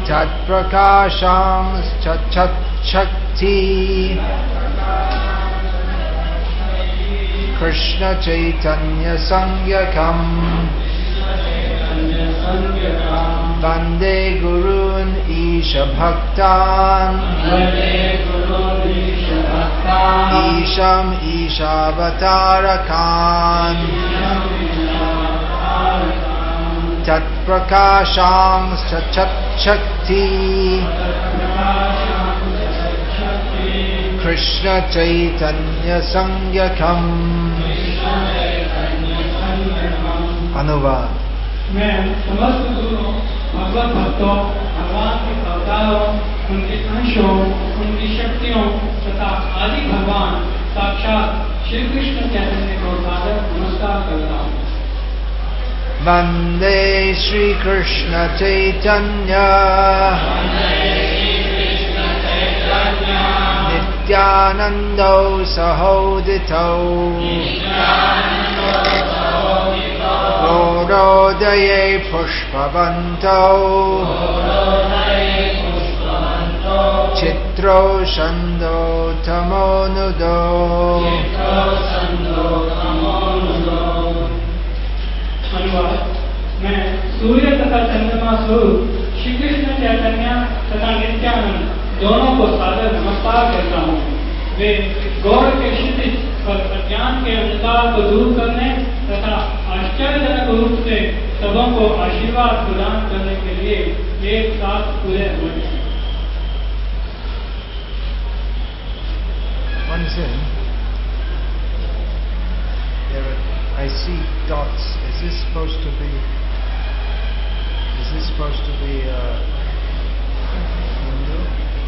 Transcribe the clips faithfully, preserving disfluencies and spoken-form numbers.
तत्प्रकाशांश्चक्षति कृष्ण चैतन्य संज्ञकम् वन्दे गुरून् ईश भक्तान् ईशम् ईशावतारकान् तत्प्रकाशांश्चक्षति कृष्ण चैतन्य संज्ञकम्। अनुवाद। मैं समस्त गुरुओं, भगवत भक्तों, भगवान के अवतारों, उनके अंशों, उनकी शक्तियों तथा आदि भगवान साक्षात श्री कृष्ण चैतन्य को सादर नमस्कार करता हूँ। वंदे श्री कृष्ण चैतन्य नित्यानंदो सहोदितो गौरोदये पुष्पवन्तो चित्रो छन्दो तमोनुदो। अनुवाद। मैं सूर्य तथा चंद्रमा स्वरूप श्री कृष्ण चैतन्य तथा नित्यानंद दोनों को सादर नमस्कार करता हूँ। वे गौर के क्षितिज पर अज्ञान के अंधकार को दूर करने तथा आश्चर्यजनक रूप से सबों को आशीर्वाद प्रदान करने के लिए एक साथ उदय हुए हैं। I see dots. Is this supposed to be? Is this supposed to be uh, Hindu?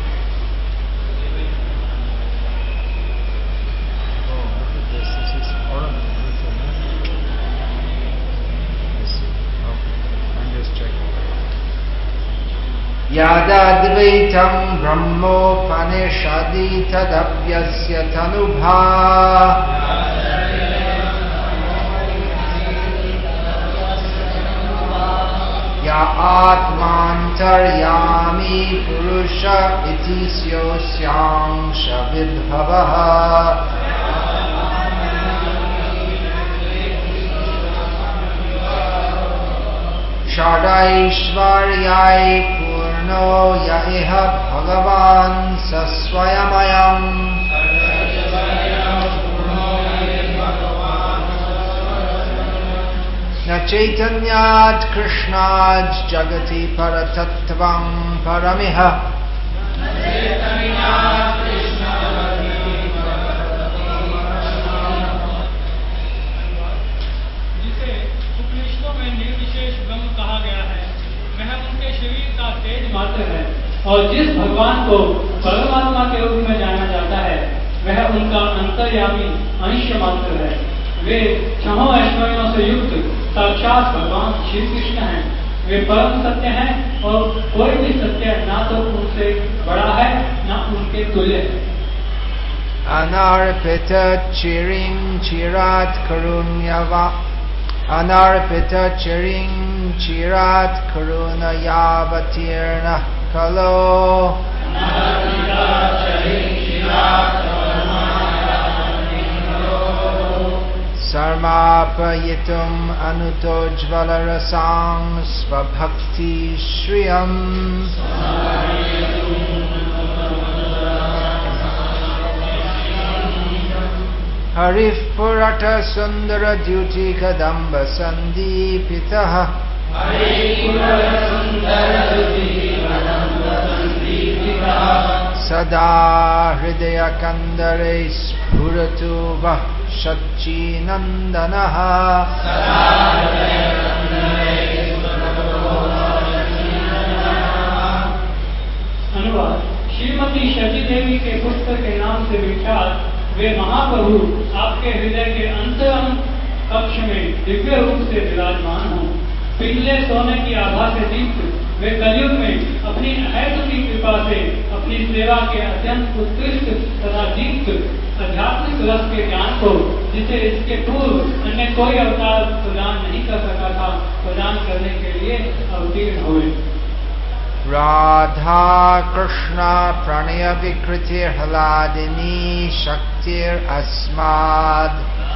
Oh, look at this. This is ornament. Let's see. Okay, I'm just checking. Yadadvaitam brahmopanishadi tadavyasya tanubha या आत्मान्तर्यामी पुरुष इति स्योस्यांश विद्भवः षडैश्वर्यै पूर्णो य इह भगवान् स स्वयमयम् न चैतन्यात् कृष्णात् जगति परतत्त्वं परमिह जिसे उपनिषदों में निर्विशेष ब्रह्म कहा गया है, वह उनके शरीर का तेज मात्र है, और जिस भगवान को परमात्मा के रूप में जाना जाता है वह उनका अंतर्यामी अंश मात्र है। वे छहों ऐश्वर्यों से युक्त साक्षात भगवान श्री कृष्ण हैं। वे परम सत्य हैं और कोई भी सत्य ना तो उनसे बड़ा है ना उनके तुल्य है। अनार्पित चिरिं चिरात् करुण्यवा अनार्पित चिरिं चिरात् करुणयावतीर्णः खलो सर्मापयितुम् अनुतोज्ज्वलरसां स्वभक्ति श्रियम् हरिः पुरट सुन्दर द्युति कदम्ब सन्दीपितः सदा हृदय कंदरे स्फुरतु वः शचीनंदनः। अनुवाद। श्रीमती शची देवी के पुस्तक के नाम से विख्यात वे महाप्रभु आपके हृदय के अंतरंग कक्ष में दिव्य रूप से विराजमान हों। पिघले सोने की आभा से दीप्त वे कलयुग में अपनी अहेतु की कृपा से अपनी सेवा के अत्यंत उत्कृष्ट तथा दीप्त आध्यात्मिक रस के ज्ञान को, जिसे इसके पूर्व अन्य कोई अवतार प्रदान नहीं कर सका था, प्रदान करने के लिए अवतीर्ण हुए। राधा कृष्ण प्रणय विकृति ह्लादिनी शक्तिर अस्माद्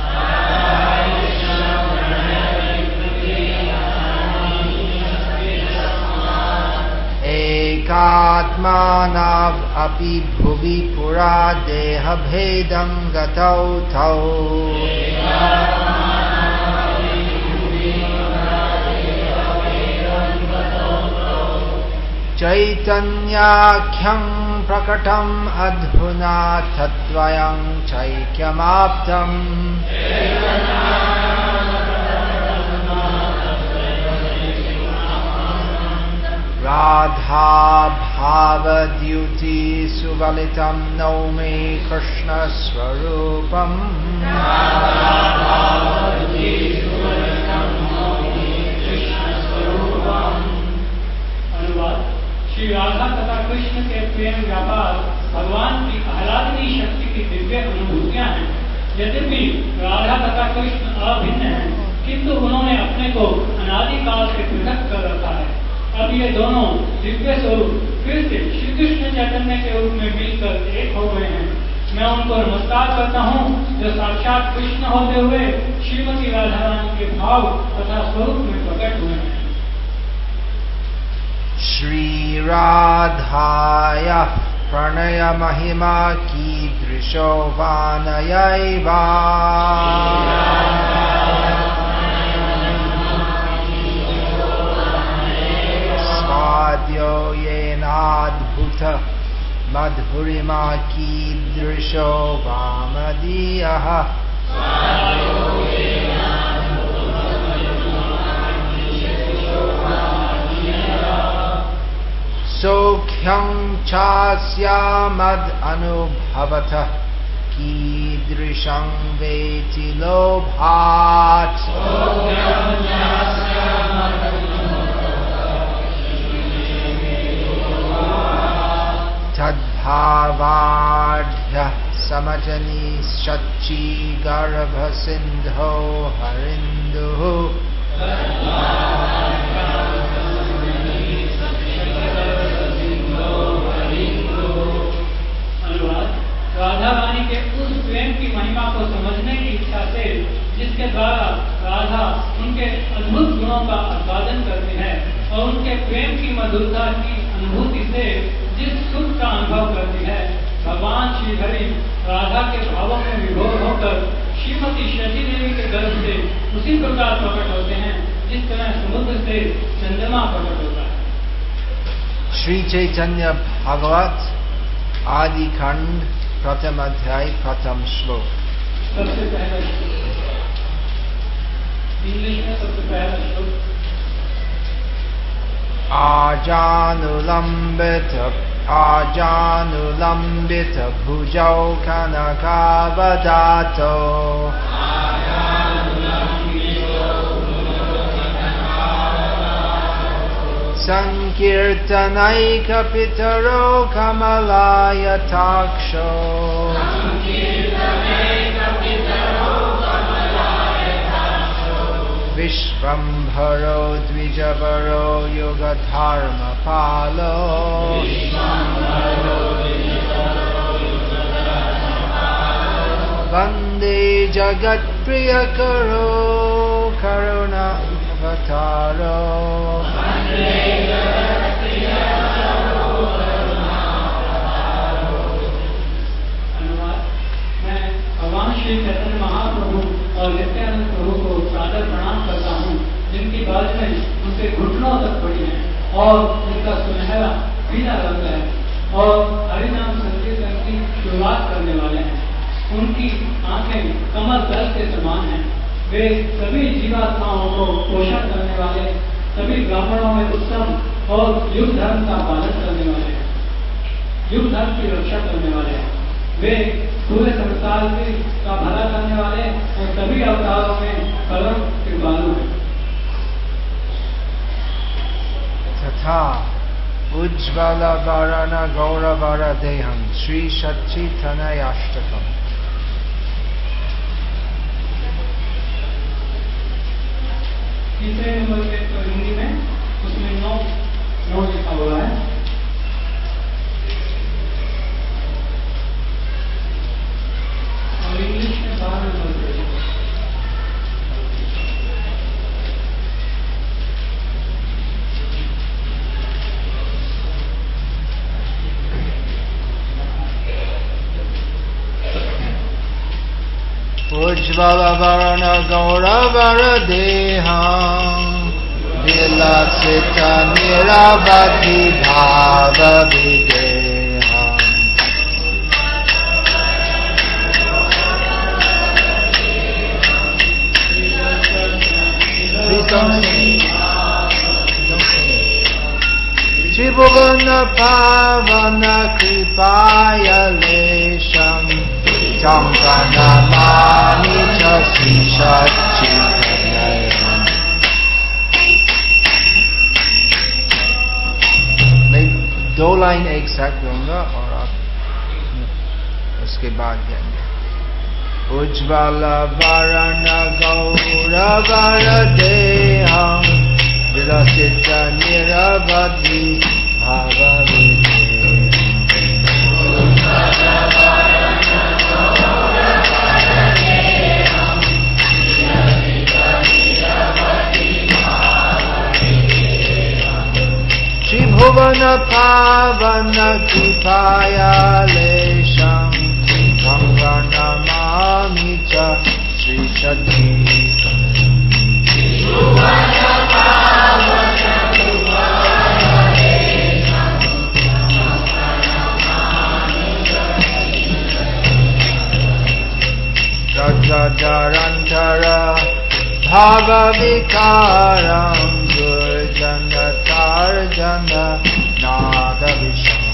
एकात्मानाव अपि भुवि पुरा देह भेदं गतौ तौ चैतन्याख्यं प्रकटम् अधुना तद्वयं चैक्यमाप्तम् राधा भावद्युति सुवलितं नौमि कृष्ण स्वरूपम् श्री राधा तथा कृष्ण के प्रेम व्यापार भगवान की आह्लादनी शक्ति की दिव्य अनुभूतियां हैं। यद्यपि राधा तथा कृष्ण अभिन्न हैं, किंतु उन्होंने अपने को अनादिकाल से पृथक कर रखा है। अब ये दोनों दिव्य स्वरूप फिर से श्री कृष्ण चैतन्य के रूप में मिलकर एक हो गए हैं। मैं उनको नमस्कार करता हूँ जो साक्षात कृष्ण होते हुए श्रीमती राधा रानी के भाव तथा स्वरूप में प्रकट हुए हैं। श्री राधाया प्रणय महिमा कीदृशो वानयैवा स्वाद्यो येनाद्भुत मधुरिमा कीदृशो वामदीयः सौख्यं चास्यामद् अनुभवतः कीदृशं वेति लोभात् तद्भावाढ्यः समजनीश्चच्ची गर्भसिन्धो हरिन्दुः राधा रानी के उस प्रेम की महिमा को समझने की इच्छा से जिसके द्वारा राधा उनके अद्भुत गुणों का आस्वादन करती है और उनके प्रेम की मधुरता की अनुभूति से जिस सुख का अनुभव करती है, भगवान श्री हरि राधा के भावों में विभोर होकर श्रीमती शची देवी के गर्भ से उसी प्रकार प्रकट होते हैं जिस तरह समुद्र से चंद्रमा प्रकट होता है। श्री चैतन्य भागवत आदि खंड प्रथम अध्याय प्रथम श्लोक। सबसे पहला इंग्लिश में सबसे पहला श्लोक। आजानुलंबित आजानुलंबित भुजौ कनकावदातो संकीर्तनैकपितरो कमलायताक्षो विश्वम्भरो द्विजवरो युगधर्मपालो वन्दे जगत्प्रियकरो करुणावतारो श्री चैतन्य महाप्रभु और नित्यानंद प्रभु को सादर प्रणाम करता हूँ, जिनकी बात में उनके घुटनों तक पड़ी है और उनका सुनहरा पीला रंग है और हरिनाम संकीर्तन की शुरुआत करने वाले हैं। उनकी आंखें कमल दल के समान हैं। वे सभी जीवात्माओं को पोषण करने वाले, सभी ब्राह्मणों में उत्तम और युग धर्म का पालन करने वाले हैं, युग धर्म की रक्षा करने वाले हैं। वे पूरे संसार का भला करने वाले और सभी अवतारों में परम कृपालु हैं। तथा उज्ज्वल वरण गौरवर देहं श्री सच्ची तनयाष्टकम। तीसरे नंबर पे तो हिंदी में उसमें नौ नौ लिखा हुआ है। Balavarana Gauravara Deham Vilasita Niravati Bhava Videham. Please don't sing. Don't sing. Tribhuvana Pavana Kripaya Lesham Tam Pranamami Cha Sri Satchitanayam. मैं दो लाइन एक साथ गाऊंगा और आप उसके बाद जाएंगे. उज्ज्वल वरण गौरवर देहं विलसित निरवधि भाव Tribhuvana Pavana Kripaya Lesham Tam Pranamami Cha Sri Satchitanayam. Tribhuvana Pavana Kripaya Lesham Tam Pranamami Cha Sri Satchitanayam. Rajadarantara Bhava Vikaram Gurjana Tarjana Nada Visham.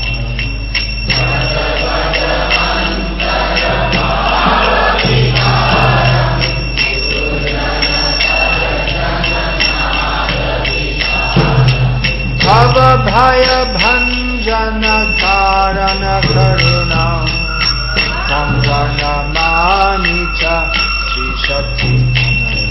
Bhava Bhaya Bhanjana Karana Karuna Tam Pranamami Cha Sri Satchitanayam.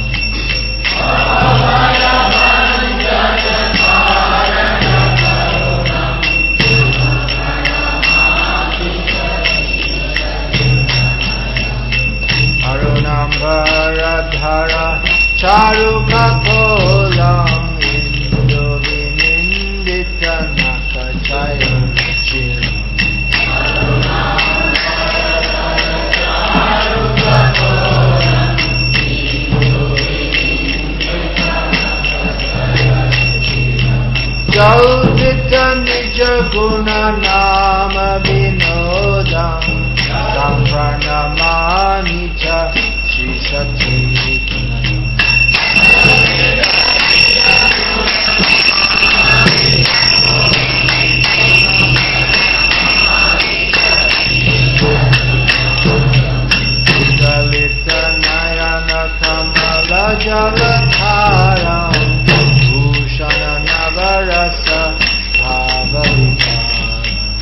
Arunambaradhara Charukapolam Indo Vinindita Nakachaya Chiram. Jaudita Nija Guna Nama Vinodam Tam Pranamami Cha Sri Satchitanayam. Dalita Nayana Kamala Jalatharam Bhushana Navarasa Bhava Vikaram.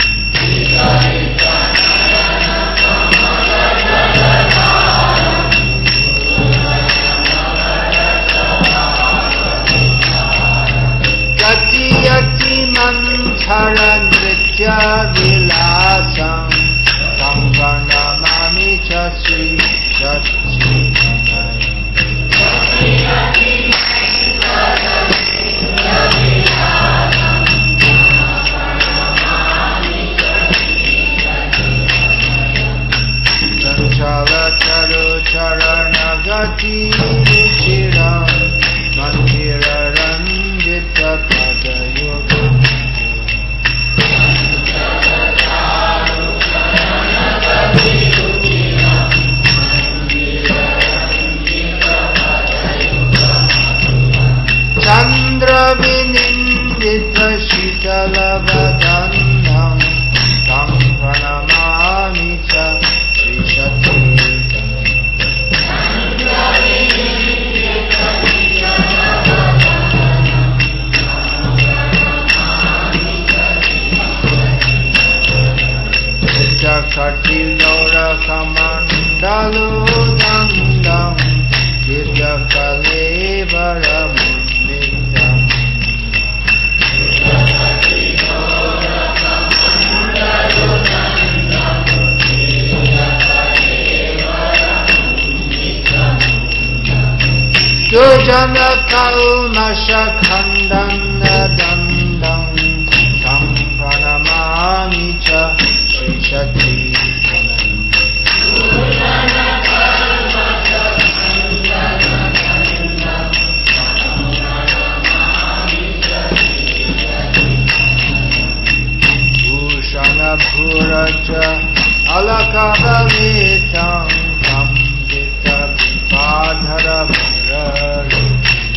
Yati Yati Manthara Nritya Vilasam Tam Pranamami Cha Sri Satchitanayam. Chanchala Charu Charana Gati Ruchiram Mandira Ranjita Padayoga. Chandra Vinindita Shitala Vadandam Tam Pranamami Cha Sri Satchitanayam. Chakati Dora Kamandalu Dandam Divya Kalevara Munditam. Jojana Kalmasha Khandana Dandam Tam Pranamami Cha Sri Satchitanayam. कवलितं संवितविपाधरमररि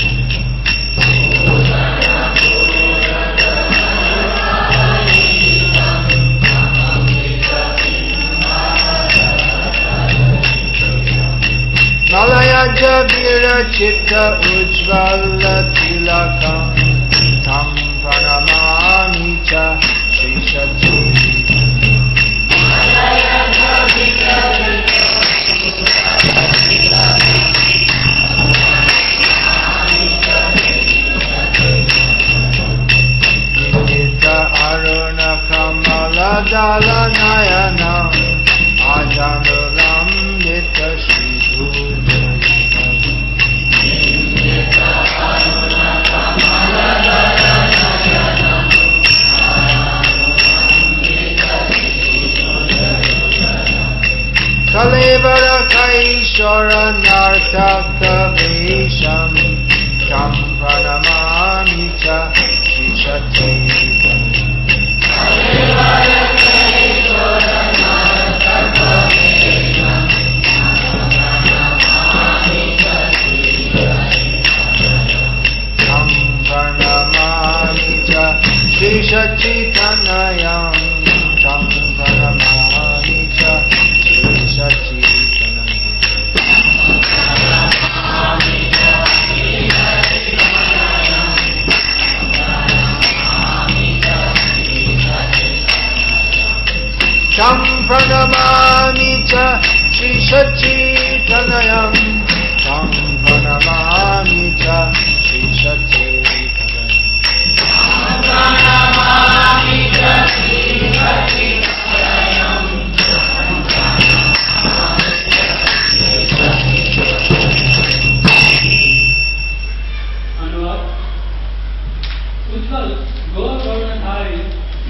मलयज विरचित उज्ज्वल तिलकं तं प्रणमामि च श्रीसच्चिदानन्दं विदित अरुण कमलदलनयनं आजानुलम्बित कलेवर कैशोर नर्तक वेशं तं प्रणमामि च श्रीसच्चिदानन्दं तं प्रणमामि च श्रीसच्चिदानन्दं तं प्रणमामि च तं प्रणमामि च श्रीसच्चिदानन्दं तं प्रणमामि च उज्ज्वल गौरवर्णधारी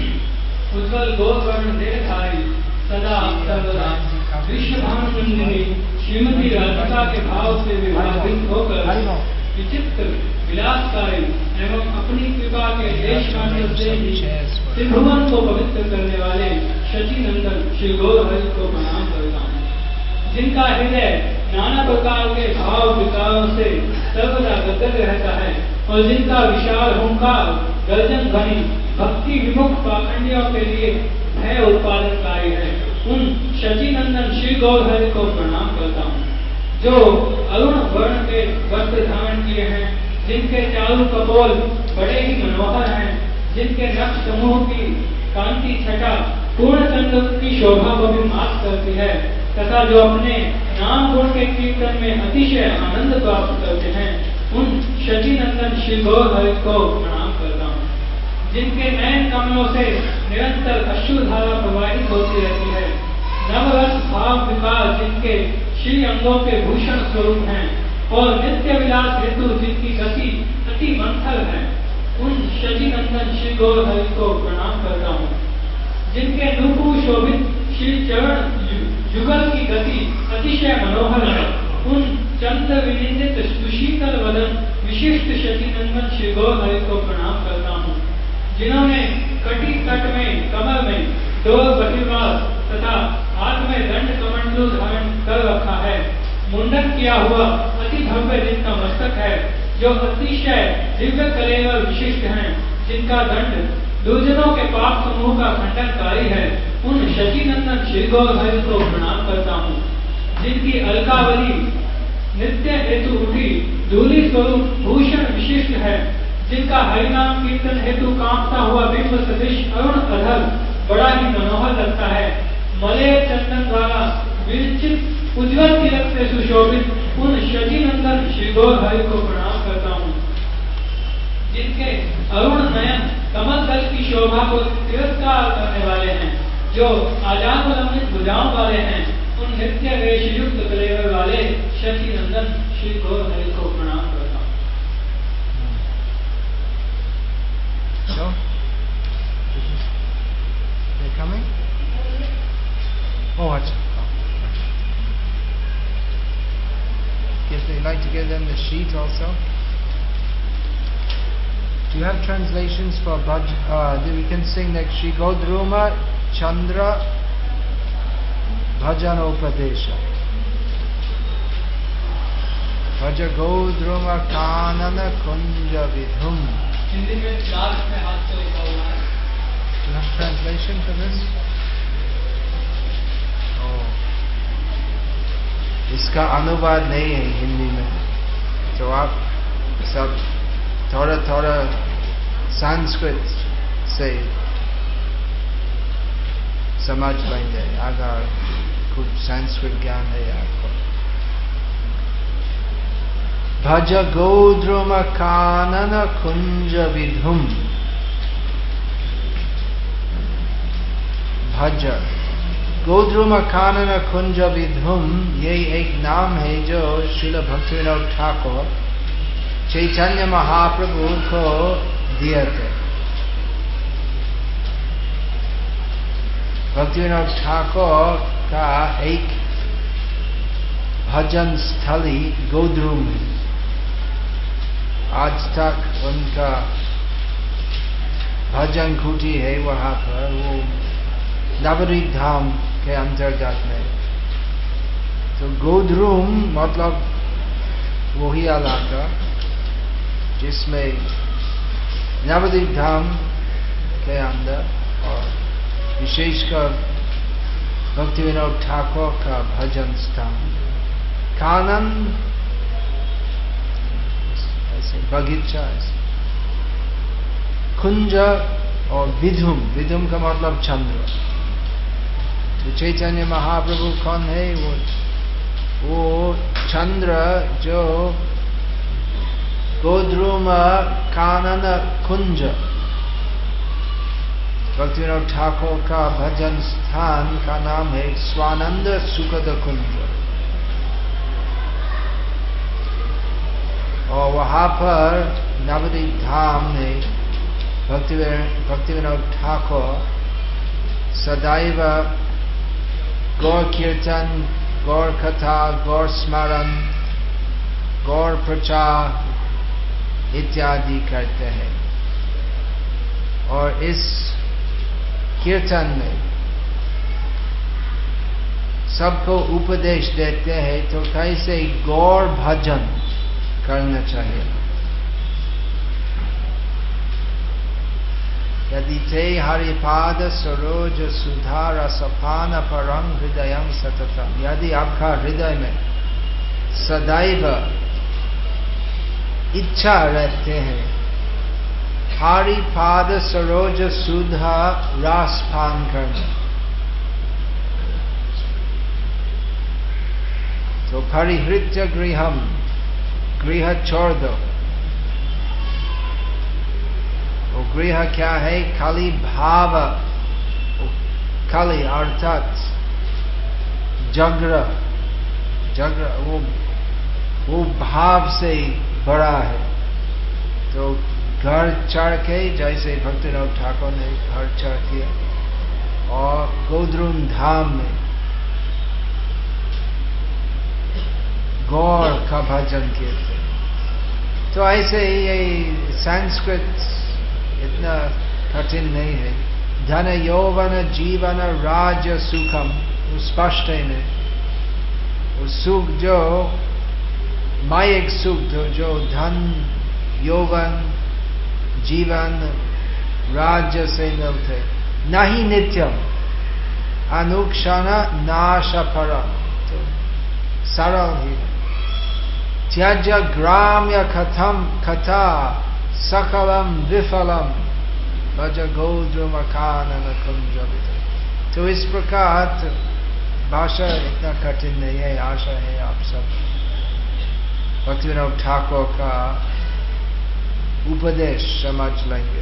उज्ज्वल गौरवर्ण देहधारी सदा सर्वदा विश्व भानुनंदिनी श्रीमती राधिका के भाव से विभाजित होकर विचित्र विलासकारी एवं अपनी कृपा के देश मात्र से ही त्रिभुवन को पवित्र करने वाले शचीनंदन श्री गौरहरि को प्रणाम करता हूँ, जिनका हृदय नाना प्रकार के भाव विकारों से सर्वदा गदगद रहता है और जिनका विशाल हुंकार गर्जन ध्वनि भक्ति विमुख पाखंडियों के लिए भय उत्पादनकारी है, उन शचीनंदन श्री गौरहरि को प्रणाम करता हूँ, जो अरुण वर्ण के वस्त्र धारण किए हैं, जिनके चालू कपोल बड़े ही मनोहर हैं, जिनके नक्श समूह की कांति छटा पूर्ण चंद्र की शोभा को भी माफ करती है, तथा जो अपने नाम गुण के कीर्तन में अतिशय आनंद प्राप्त करते हैं, उन शचीनंदन श्री गौरहरि को प्रणाम करता हूँ, जिनके नयन कमलों से निरंतर अश्रुधारा प्रवाहित होती रहती है, नवरस भाव विकास जिनके श्री अंगों के भूषण स्वरूप हैं और नित्य विलास हेतु जिनकी गति अति मंथर है, उन शचीनंदन श्री गौरहरि को प्रणाम करता हूँ, जिनके नुपुर शोभित श्री चरण जुगल की गति अतिशय मनोहर है, उन चंद्र विनिंदित सुशीतल वदन विशिष्ट शचीनंदन श्री गौरहरि को प्रणाम करता हूँ, जिन्होंने कटी तट में कमर में डोर बटिवास तथा हाथ में दंड कमंडलू धारण कर रखा है, मुंडन किया हुआ अति भव्य जिनका मस्तक है, जो अतिशय दिव्य कलेवर विशिष्ट हैं, जिनका दंड दुर्जनों के पाप समूह का खंडनकारी है, उन शचीनंदन श्री गौरहरि को प्रणाम करता हूँ, जिनकी अलकावली नित्य हेतु उठी धूलि स्वरूप भूषण विशिष्ट है, जिनका हरिनाम कीर्तन हेतु कांपता हुआ बिंब सदृश अरुण अधर बड़ा ही मनोहर लगता है, मलय चंदन द्वारा विरचित उज्ज्वल तिलक से सुशोभित उन शचीनंदन श्री गौरहरि को प्रणाम करता हूँ, जिनके अरुण नयन कमल दल की शोभा को तिरस्कार करने वाले हैं, जो आजानुलंबित भुजाओं वाले हैं, उन नित्य वेश युक्त कलेवर वाले शचीनंदन श्री गौरहरि को प्रणाम करता हूँ। So, they're coming? Oh, what's Guess they'd like to give them the sheet also. Do you have translations for Bhaj? Uh, we can sing like Shri Godruma, Chandra, भजनोपदेश। भज गोद्रुम कानन कुंज विधुम। हिंदी में चार में हाथ से लिखा हुआ है। Enough translation for this? Oh. इसका अनुवाद नहीं है हिंदी में, तो आप सब थोड़ा थोड़ा संस्कृत से समझ लेंगे अगर कुछ संस्कृत ज्ञान है आपको। भज गोद्रुम कानन कुंज विधुम। भज गोद्रुम कानन कुंज विधुम, ये एक नाम है जो श्रील भक्तिविनोद ठाकुर चैतन्य महाप्रभु को दिए थे। भक्तिविनोद ठाकुर का एक भजन स्थली गोद्रुम है। आज तक उनका भजन कुटी है वहां पर, वो नवद्वीप धाम के अंतर्गत में। तो गोद्रुम मतलब वही इलाका जिसमें नवद्वीप धाम के अंदर और विशेषकर भक्तिविनोद ठाकुर का भजन स्थान। कानन ऐसे बगीचा ऐसे, कुंज और विधुम, विधुम का मतलब चंद्र। तो चैतन्य महाप्रभु कौन है? वो वो चंद्र जो गोद्रुम कानन कुंज, भक्तिविनोद ठाकुर का भजन स्थान का नाम है स्वानंद सुखद कुंज। और वहां पर नवद्वीप धाम में भक्तिविनोद ठाकुर सदैव गौर कीर्तन, गौर कथा, गौर स्मरण, गौर प्रचार इत्यादि करते हैं। और इस कीर्तन में सबको उपदेश देते हैं तो कैसे गौर भजन करना चाहिए। यदि ते हरिपाद सरोज सुधा रसपान परम हृदयं सततम, यदि आपका हृदय में सदैव इच्छा रहते हैं हरिपाद सरोज सुधा रसपान करना, तो परिहृत्य गृहम, गृह छोड़ दो। वो गृह क्या है? खाली भाव, खाली अर्थात जग्र, जग्र वो वो भाव से बड़ा है। तो घर चढ़ के, जैसे भक्तिविनोद ठाकुर ने घर चढ़ किया और गोद्रुम धाम में गौर का भजन किए थे। तो ऐसे ही ये संस्कृत इतना कठिन नहीं है। धन यौवन जीवन राज्य सुखम, स्पष्ट है नहीं। वो सुख जो मायिक सुख जो, जो धन यौवन जीवन राज्य से मिलते, नहीं नित्यम अनुक्षण नाश परम, तो सरल ही। त्यज ग्राम्य कथम कथा सकलम विफलम भज गोद्रुम कानन कुंज विधुम। तो इस प्रकार भाषा इतना कठिन नहीं है। आशा है आप सब भक्तिविनोद ठाकुर का उपदेश समझ लेंगे।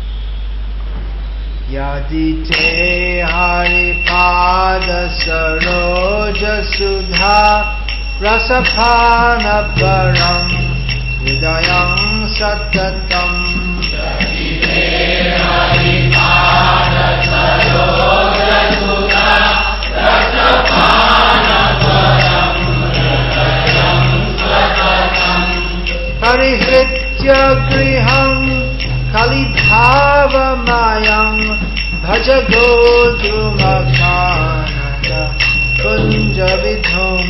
यदि ते हरिपाद सरोज सुधा रसपान परम हृदयं सततम, परिहृत्य गृहं कलिभावमयं भज गोद्रुम कानन कुञ्जविधुम्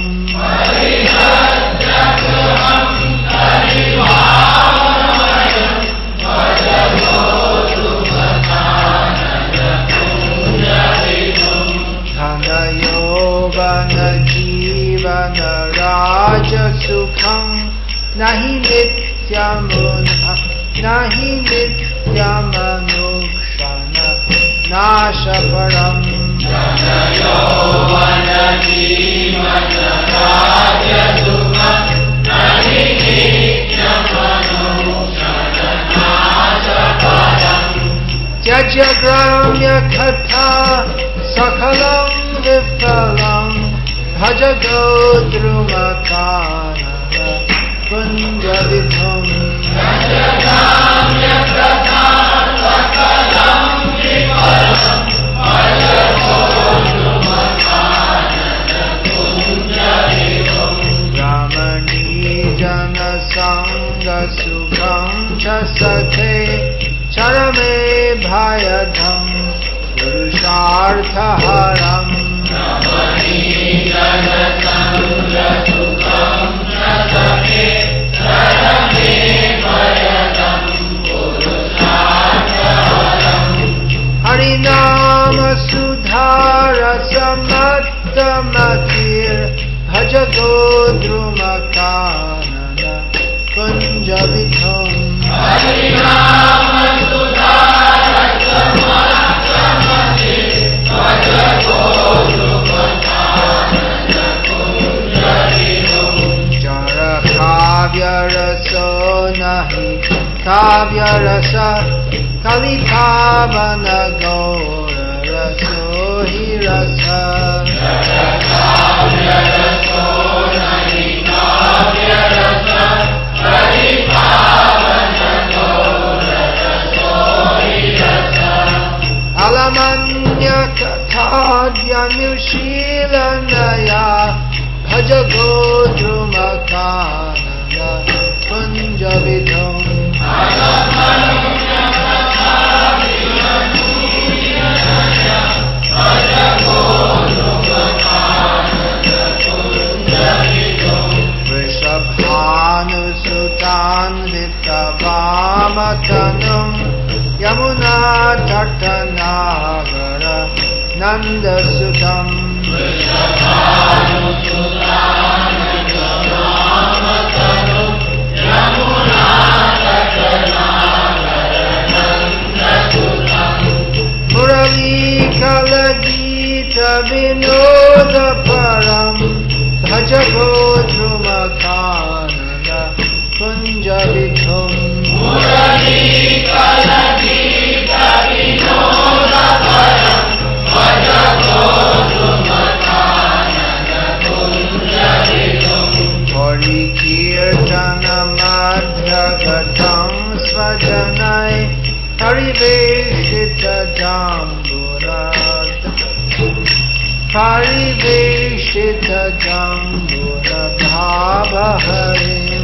धनयौवन जीवन राजसुखं नहि नित्यमुन नहि नित्यमनुक्षण नाशपरम् धनयौवन जीवन राजसुखं नहि नित्यमनुक्षण नाशपरम् त्यज्य ग्राम्य कथा सकलं विफलं भज गोद्रुमकानन कुञ्जविधुम् रमणी जनसङ्गसुखं च सखे चरमे भयधम् पुरुषार्थहरम् हरिनाम सुधारसमत्तमतिर् भज गोद्रुमकानन कुञ्जविधुम् काव्यरसो नहि काव्यरस कलिकावन गौररसो हि रस अलमन्य कथाद्यनुशीलनया भज गोद्रुमकानन कुञ्जविधुम् वृषभानुसुतान्वितवामतनुं यमुना तटनागर नन्दसुतम् मुरलीकलगीत विनोद परम् भज गोद्रुमकानन कुञ्जविधुम् हरिकीर्तनमध्यगतं स्वजनै परिवेशितजाम्बुरात् परिवेशितजाम्बुरभावहरिम्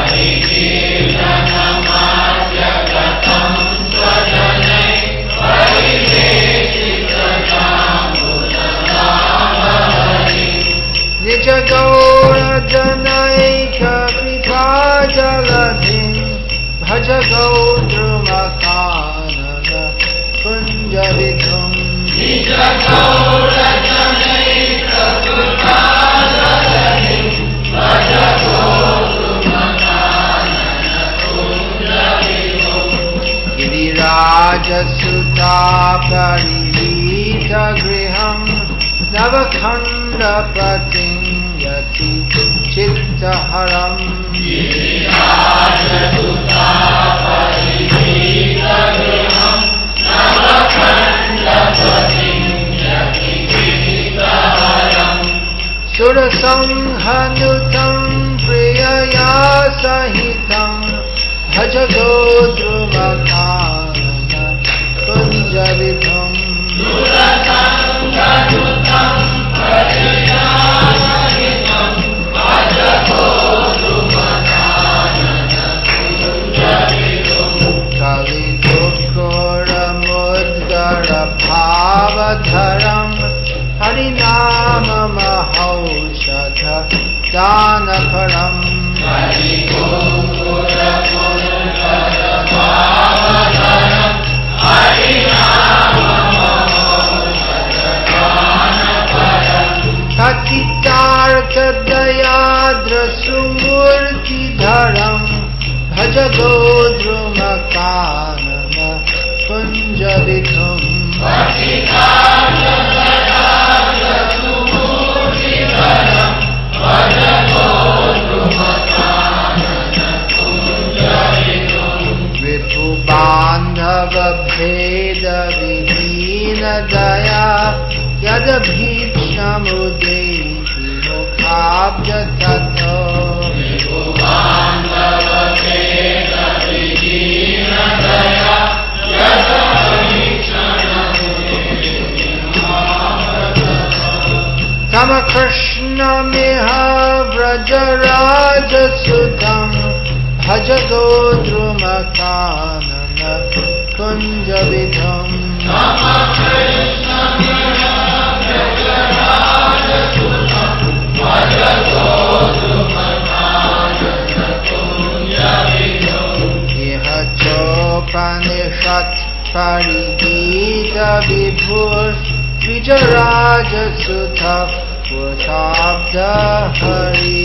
निज गौरजनैककृपाजलधिं भज गोद्रुमकानन कुञ्जविधुम् गिरिराजसुता परिवीतगृहं नवखण्डपतिं यति चित्तहरम् सुरसंहनुतं प्रियया सहितं भज गोद्रुमकानन कुञ्जविधुम् धरम् पतितार्कदयाद्रसुमूर्तिधरम् भज गोद्रुमकानन कुञ्जविधुम् विभुबान्धवभेदविहीन दया यदभीक्षमुदेति मुखाब्जततो तम कृष्णमिह व्रजराजसुतं भज गोद्रुमकानन कुञ्जविधम् इह चोपनिषत् परिगीतविभुर्द्विजराजसुत पुरुषाब्द हरि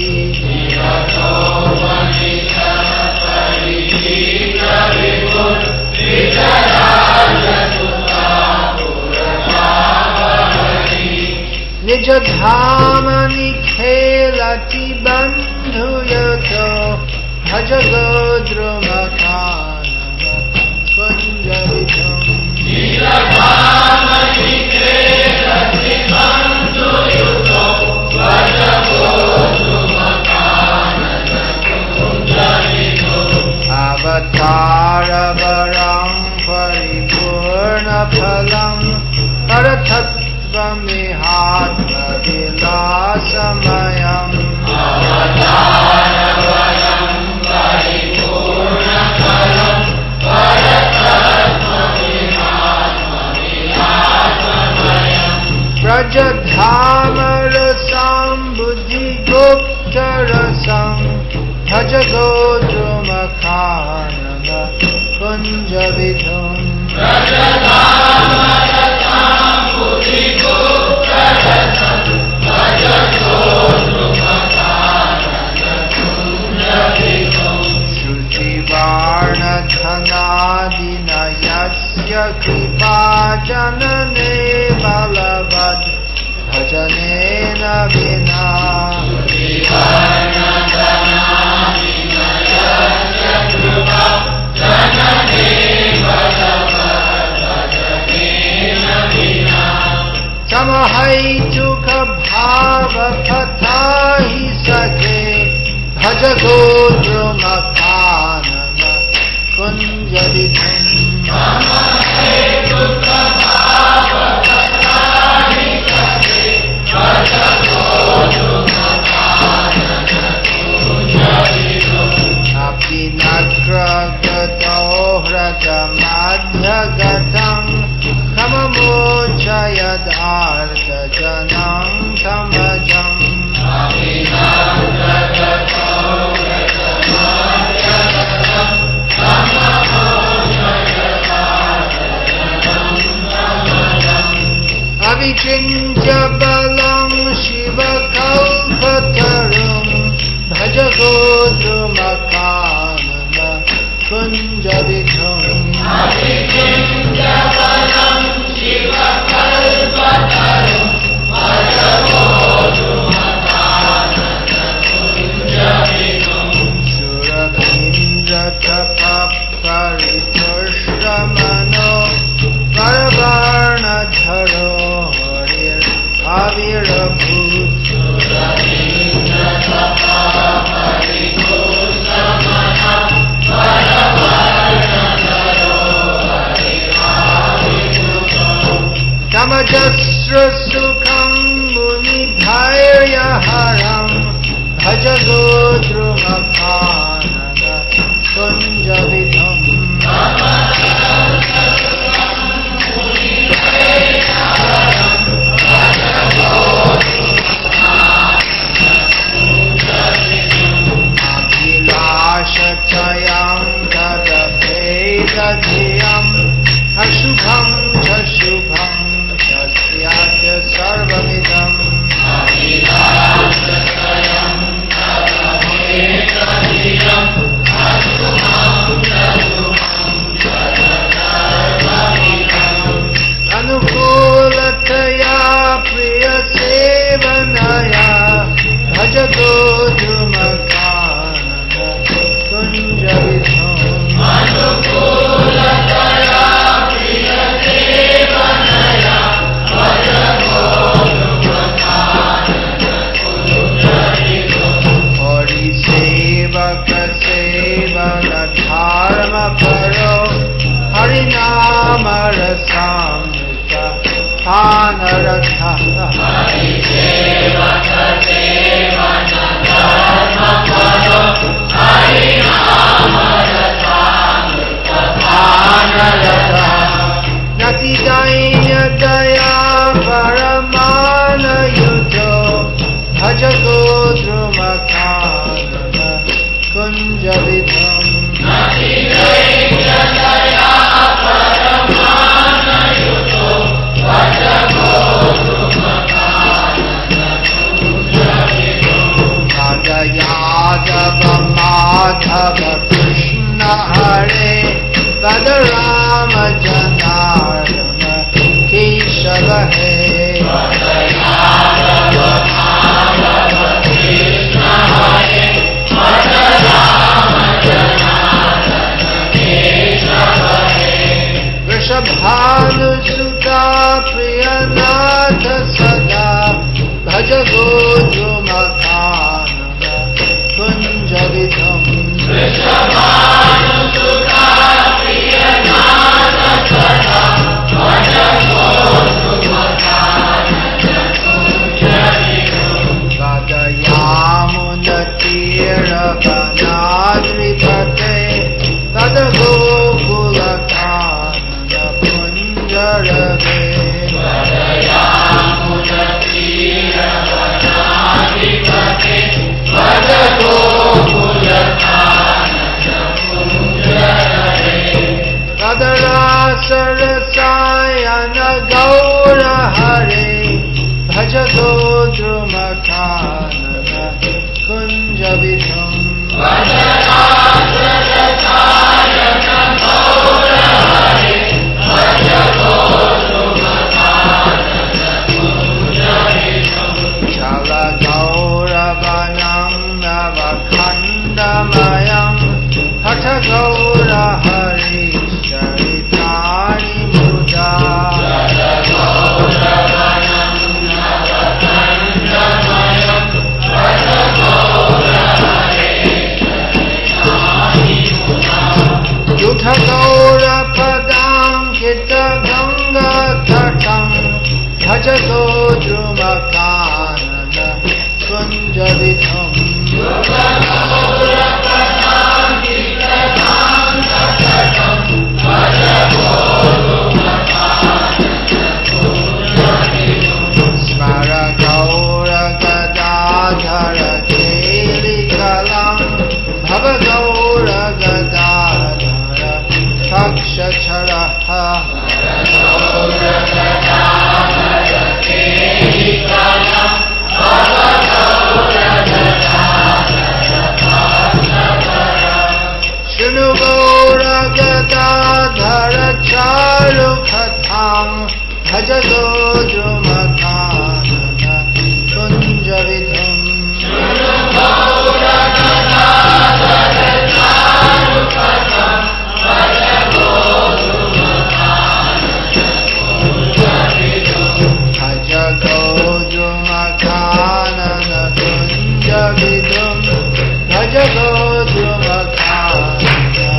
निज धाम निखेलति बन्धुयतो भज गोद्रुमकानन कुञ्जविधुम् अवतारवरं परिपूर्णफलं परतत्त्वमिहात्मविलासमयम् व्रजधामरसं बुद्धिगुप्तरसं भज गोद्रुमकानन कुञ्जविधुम् श्रुतिवार्णधनादिनयस्य कृपा जनने बलवद् भजनेन विना समहैतुक भावकथा हि सखे भज गोद्रुमकानन कुञ्जविधुम् अपि नग्रगतो ह्रदमध्यगतं खममोचयदार्तजनं समजम् अविचिन्त्य बलं शिवकल्पतरुं भज गोद्रुमकानन कुञ्जविधुम् Yeah. रसामृत पानरथः नतिदैन्य दया परमानयुतो भज गोद्रुमकानन कुञ्जविधम् यादव माधव कृष्ण हरे पद राम जनार्दन केशव हे वृषभानुसुता प्रियनाथ सदा भज गोद्रुमकानन कुञ्जविधम् वदयामुनतीरवनाद्रिपते तद गोकुलकानन कुञ्जरवे तदरासरसायन गौर हरे भज गोद्रुमकानन कुञ्जविधम् चल गौरवनं नवखण्डमयं हठ गौर हरि चरितानि मुदा युथ गौरपदाङ्कित गङ्गातटं भज गोद्रुमकानन कुञ्जविधम् स्मर गौर गदाधर केलिकलं भव गौर गदाधर तक्षच्छरः शृणु गौर गदाधर चारुकथां भज गोद्रुमकानन कुञ्जविधम् भज गोद्रुमकानन कुञ्जविधम् भज गोद्रुमकानन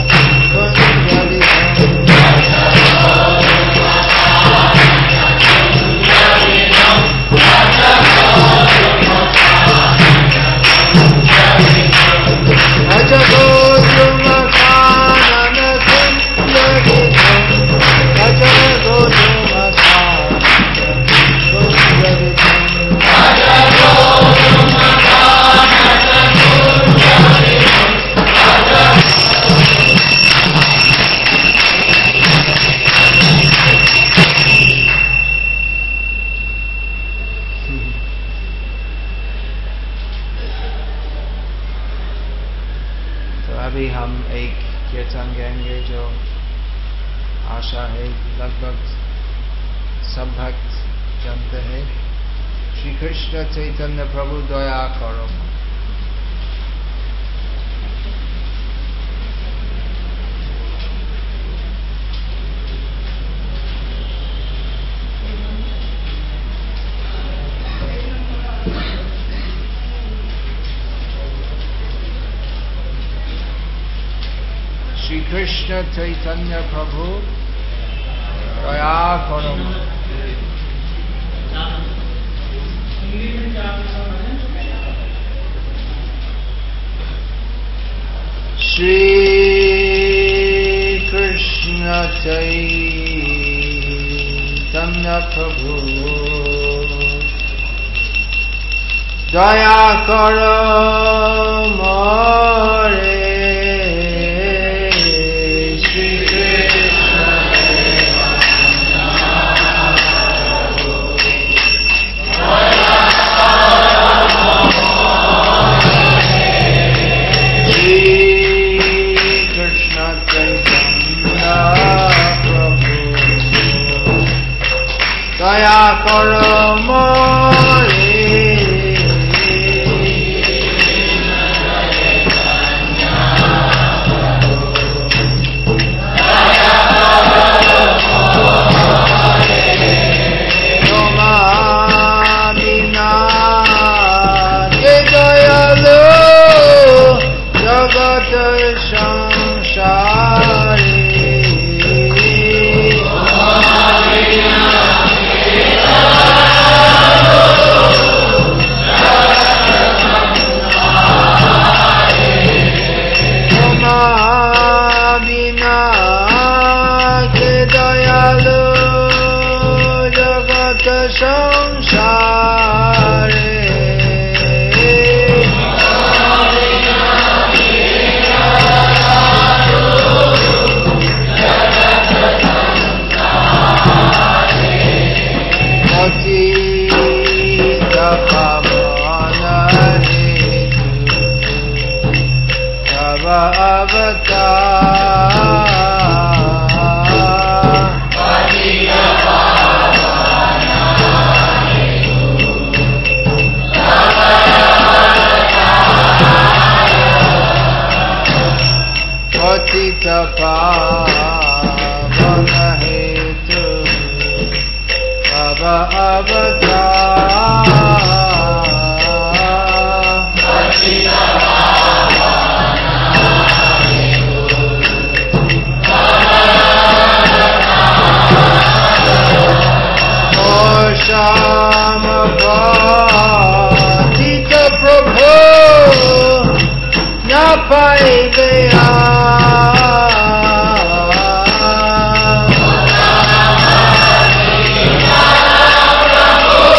अभी हम एक कीर्तन गाएंगे जो आशा है लगभग सब भक्त जानते हैं। श्री कृष्ण चैतन्य प्रभु दया करो। श्री कृष्ण चैतन्य प्रभु करो श्री कृष्ण चैतन्य प्रभु दया करो मोरे श्री कृष्ण श्री कृष्ण चैतन्य प्रभु दया करो मोरे Bye.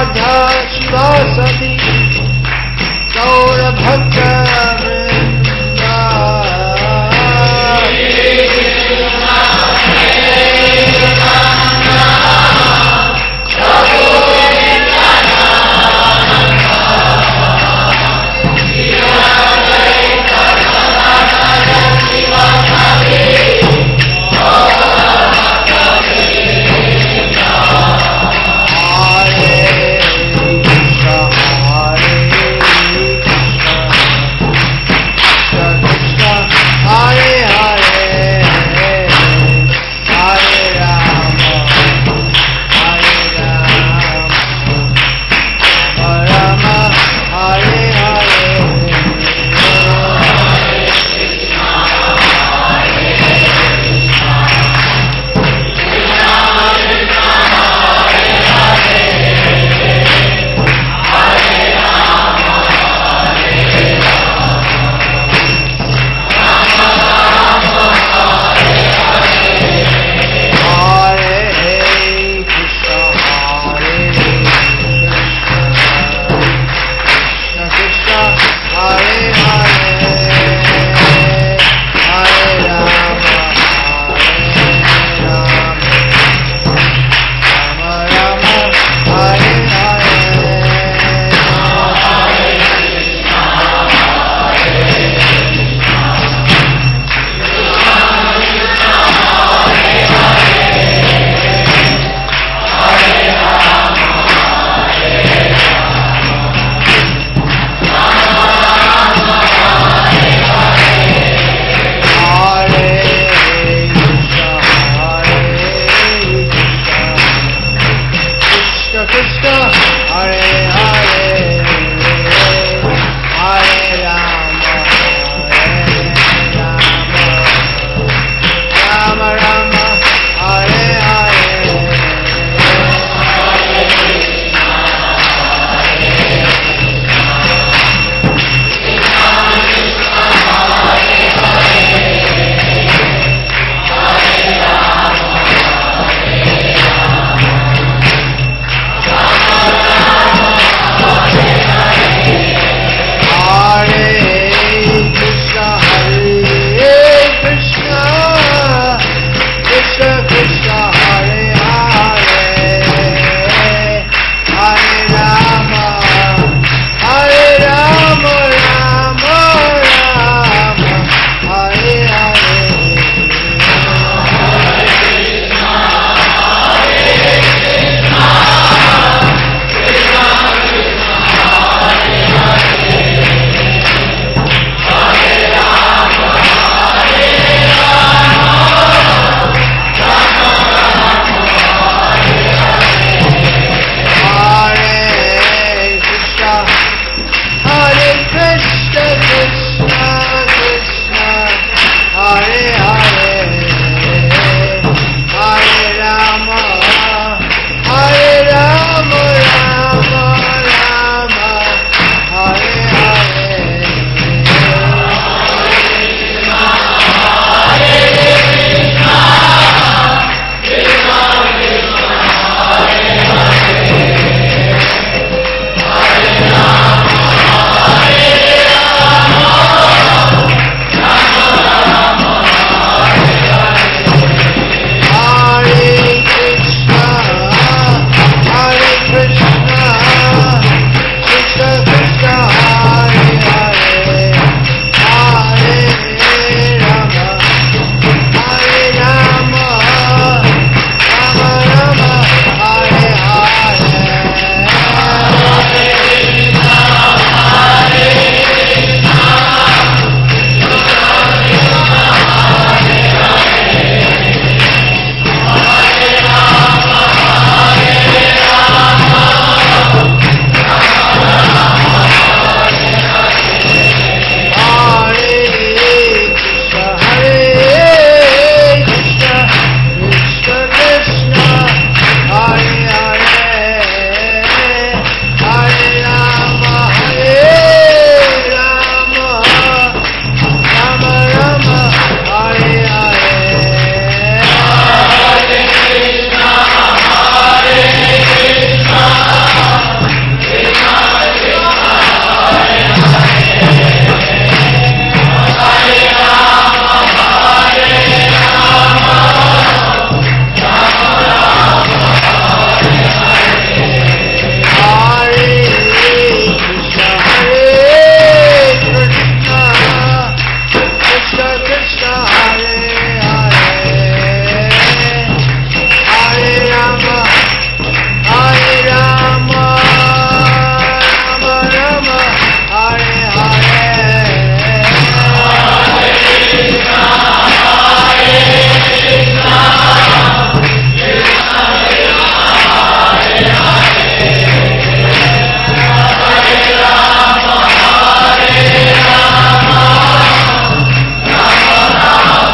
राधा शिवा सती गौर भक्त Hare Krishna Hare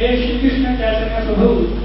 हे श्री कृष्ण चैतन्य प्रभु